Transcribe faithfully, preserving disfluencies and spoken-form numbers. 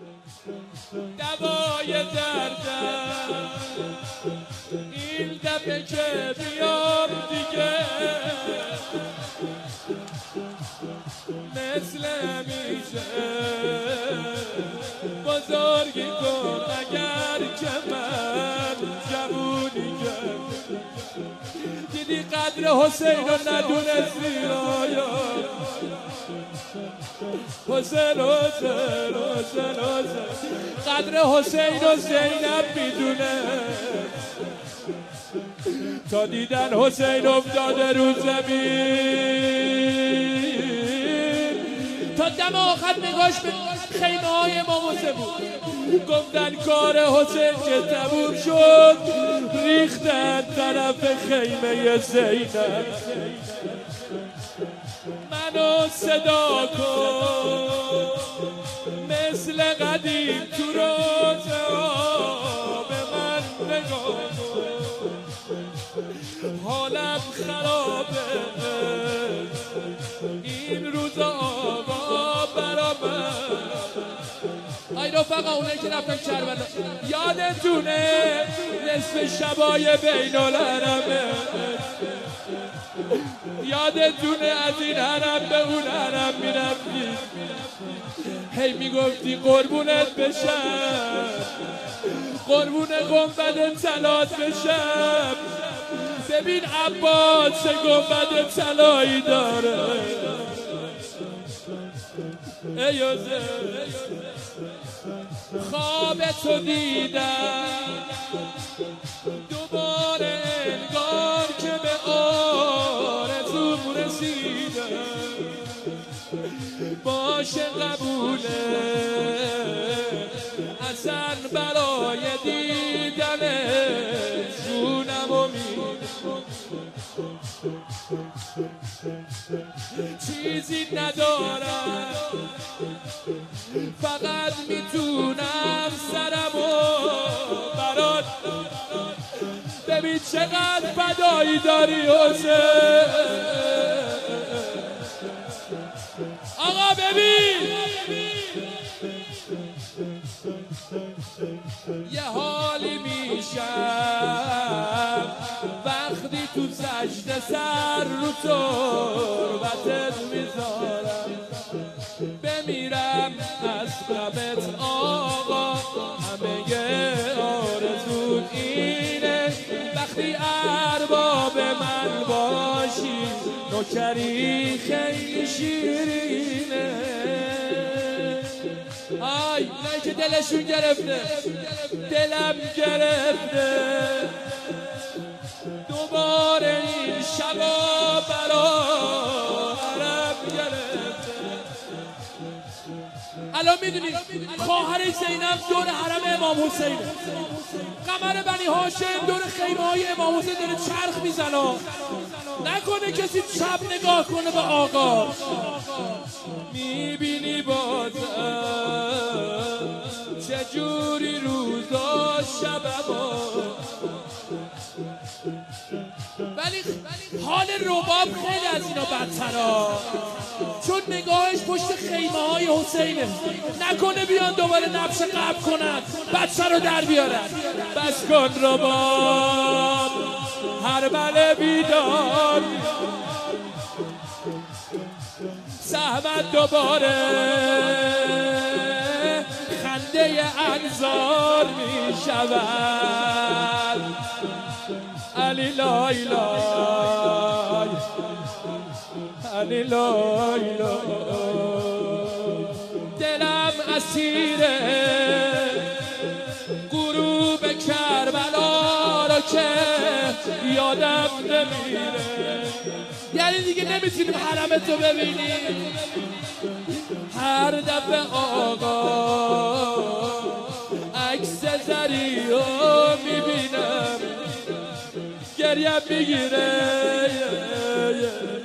دوای دردم این دفعه که بیام دیگه مثل همیشه بزرگی کن اگر که من جوونی کرد. دیدی قدر حسین رو ندونستی آیا حسین حسین حسین حسین قدر حسین و زینب میدونه تا دیدن حسین افتاده رو زمین تا دم آخر نگاش به خیمه های امام حسین بود. گفتن کار حسین که تموم شد ریختن طرف خیمه زینب. منو صدا کن مثل قدیم تو روزه ها به من نگاه کن حالم خرابه این روزا آقا برا من. ای رفقا اونه که رفتن کربلا یادتونه نصف شبای بین الحرمه یادتونه از این حرم به اون حرم میرفتی هی میگفتی قربونت بشم قربون گنبد طلات بشم ببین عباس گنبد طلایی داره ای یوسف خواب تو دیدم دوباره انگار که به آرزوم رسیدم باشه قبوله اصلا برای دیدن جونم و چیزی ندارم فقط میتونم سرمو برات ببین چقدر فدایی داری حسین آقا ببین یه حالی میشم وقتی تو سجده سر رو تربتت میذارم بمیرم از غمت آقا همه آرزون اینه وقتی ارباب من باشی نوکری خیلی شیرینه. آی نه که دلشون گرفته دلم گرفته دوباره این شبا برارم گرفته. الان میدونی خواهر زینب دور حرم امام حسین قمر بنی هاشم دور خیمه های امام حسین داره چرخ میزنه نکنه کسی چپ نگاه کنه به آقا میبینی بازم چجوری روزا شبا ولی حال رباب خیلی از اینا بدتره چون نگاهش پشت خیمه های حسینه نکنه بیان دوباره نبش قبل کنن بچه رو در بیارن. بس کن رباب هر بله بیدار سهمت دوباره خنده انظار می شود علی لای لای علی لای لای دلم اسیره غروب کربلا رو که یادم نمیره یعنی دیگه نمیتونیم حرمت رو ببینیم هر دفعه آقا عکس زری رو میبینم گریم میگیره